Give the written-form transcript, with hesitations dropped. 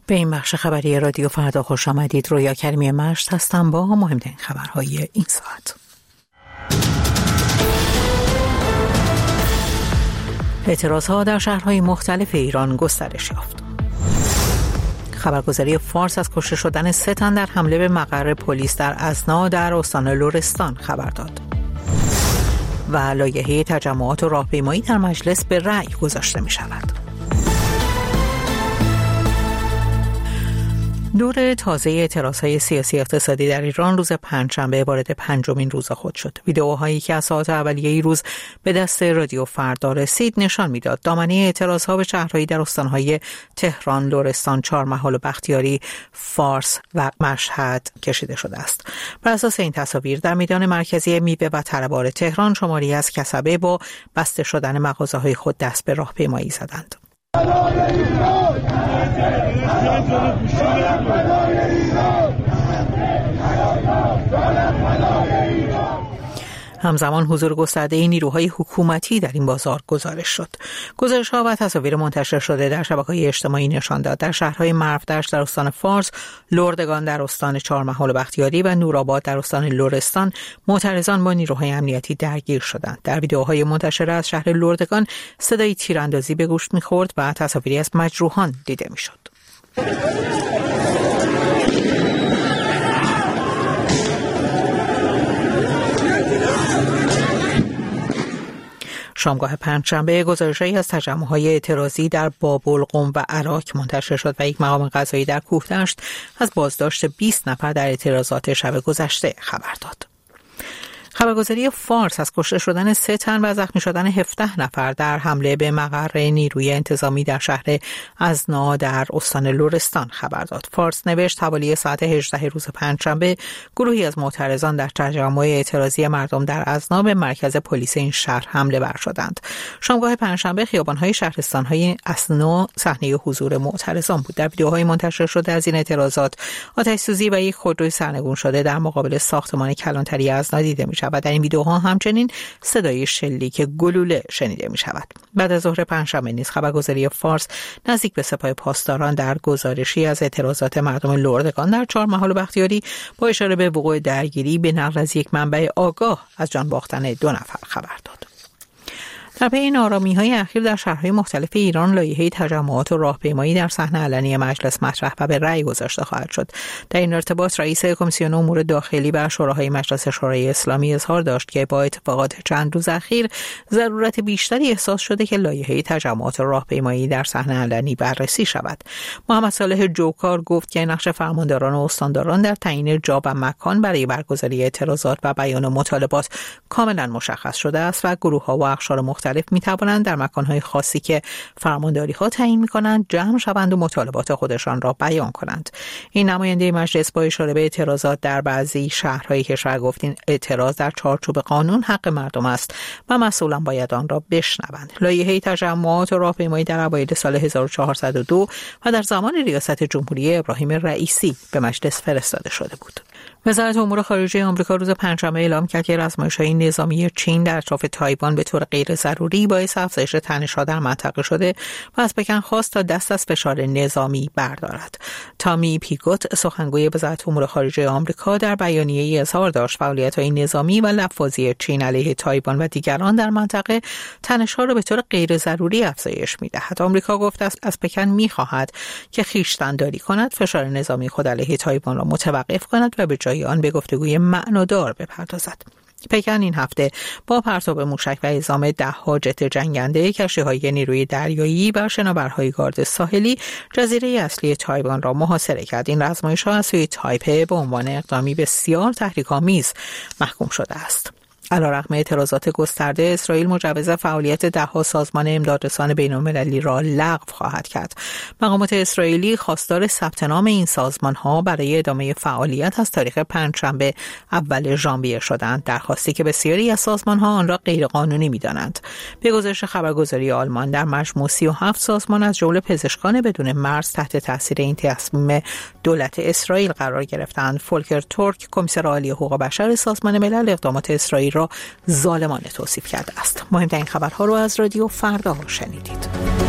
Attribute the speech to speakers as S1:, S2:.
S1: به این بخش خبری رادیو فردا خوش آمدید. رویا کریمی مشت هستم با مهمترین خبرهای این ساعت. اعتراضها در شهرهای مختلف ایران گسترش یافت. خبرگزاری فارس از کشته شدن 3 تن در حمله به مقر پلیس در ازنا در استان لرستان خبر داد. و لایحه تجمعات و راهپیمایی در مجلس به رأی گذاشته می شود. دور تازه اعتراضهای سیاسی اقتصادی در ایران روز پنجشنبه وارد 5مین روز خود شد. ویدئوهایی که از ساعات اولیه روز به دست رادیو فردا رسید نشان میداد دامنه اعتراضها به شهرهایی در استانهای تهران، لرستان، چهارمحال و بختیاری، فارس و مشهد کشیده شده است. بر اساس این تصاویر در میدان مرکزی میوه و طلبار تهران شماری از کسبه با بسته شدن مغازه‌های خود دست به راهپیمایی زدند. همزمان حضور گسترده نیروهای حکومتی در این بازار گزارش شد. گزارش‌ها و تصاویر منتشر شده در شبکه‌های اجتماعی نشان داد در شهرهای مرودشت در استان فارس، لردگان در استان چهارمحال و بختیاری و نورآباد در استان لرستان معترضان با نیروهای امنیتی درگیر شدند. در ویدئوهای منتشر از شهر لردگان صدای تیراندازی به گوش می‌خورد و تصاویری از مجروحان دیده می‌شد. شامگاه پنجشنبه گزارش‌هایی از تجمع‌های اعتراضی در بابلقم و عراق منتشر شد و یک مقام قضایی در کوهدشت از بازداشت 20 نفر در اعتراضات شب گذشته خبر داد. خبرگزاری فارس از کشته شدن 3 تن و زخمی شدن 17 نفر در حمله به مقر نیروی انتظامی در شهر ازنا در استان لرستان خبر داد. فارس نوشت حوالی ساعت 18 روز پنجشنبه گروهی از معترضان در تجمع اعتراضی مردم در ازنا به مرکز پلیس این شهر حمله ور شدند. شامگاه پنجشنبه خیابان‌های شهرستان‌های ازنا صحنه حضور معترضان بود. در ویدئوهای منتشر شده از این اعتراضات آتش‌سوزی و یک خودروی سرنگون شده در مقابل ساختمان کلانتری ازنا دیده می‌شود. و در این ویدئوها همچنین صدای شلیک گلوله شنیده می شود. بعد از ظهر پنجشنبه نیز خبرگزاری فارس نزدیک به سپاه پاسداران در گزارشی از اعتراضات مردم لردگان در چهارمحال و بختیاری با اشاره به وقوع درگیری به نقل از یک منبع آگاه از جان باختن 2 نفر خبر داد. در پی این آرامی‌های اخیر در شهرهای مختلف ایران لایحه تجمعات و راهپیمایی در صحنه علنی مجلس مطرح و به رأی گذاشته خواهد شد. در این ارتباط رئیس کمیسیون امور داخلی و شوراهای مجلس شورای اسلامی اظهار داشت که با اتفاقات چند روز اخیر ضرورت بیشتری احساس شده که لایحه تجمعات و راهپیمایی در صحنه علنی بررسی شود. محمد صالح جوکار گفت که نقش فرمانداران و استانداران در تعیین جا و مکان برای برگزاری اعتراضات و بیان مطالبات کاملا مشخص شده است و گروه‌ها و اقشار مختلف می توانند در مکان‌های خاصی که فرمانداری‌ها تعیین می‌کنند جمع شوند و مطالبات خودشان را بیان کنند. این نماینده مجلس با اشاره به اعتراضات در بعضی شهرهای کشور گفت این اعتراض در چارچوب قانون حق مردم است و مسئولان باید آن را بشنوند. لایحه تجمعات و راهپیمایی در اوایل سال 1402 و در زمان ریاست جمهوری ابراهیم رئیسی به مجلس فرستاده شده بود. وزارت امور خارجه آمریکا روز پنجشنبه اعلام کرد که رزمایش‌های نظامی چین در اطراف تایوان به طور غیر ضروری باعث افزایش تنش‌ها در منطقه شده و از پکن خواست تا دست از فشار نظامی بردارد. تامی پیگوت سخنگوی وزارت امور خارجه آمریکا در بیانیه‌ای اظهار داشت فعالیت‌های نظامی و لفاظی چین علیه تایوان و دیگران در منطقه تنش‌ها را به طور غیر ضروری افزایش می‌دهد. آمریکا گفت است از پکن می‌خواهد که خویشتن‌داری کند، فشار نظامی خود علیه تایوان را متوقف کند و به جای آن به گفتگوی معنادار بپردازد. پکن این هفته با پرتاب موشک و اعزام 10 جت جنگنده، کشتی‌های نیروی دریایی و شناورهای گارد ساحلی جزیره اصلی تایوان را محاصره کرد. این رزمایش‌ها از سوی تایپه به عنوان اقدامی بسیار تحریک‌آمیز محکوم شده است. علیرغم اعتراضات گسترده، اسرائیل مجوز فعالیت 10 سازمان امدادرسان بین‌المللی را لغو خواهد کرد. مقامات اسرائیلی خواستار ثبت نام این سازمان‌ها برای ادامه فعالیت از تاریخ پنجشنبه اول ژانویه شدند، درخواستی که بسیاری از سازمان‌ها آن را غیرقانونی می‌دانند. به گزارش خبرگزاری آلمان در مجموع 37 سازمان از جمله پزشکان بدون مرز تحت تاثیر این تصمیم دولت اسرائیل قرار گرفتند. فولکر تورک، کمیسر عالی حقوق بشر سازمان ملل، اقدامات اسرائیل را ظالمانه توصیف کرده است. مهمترین خبرها رو از رادیو فردا شنیدید.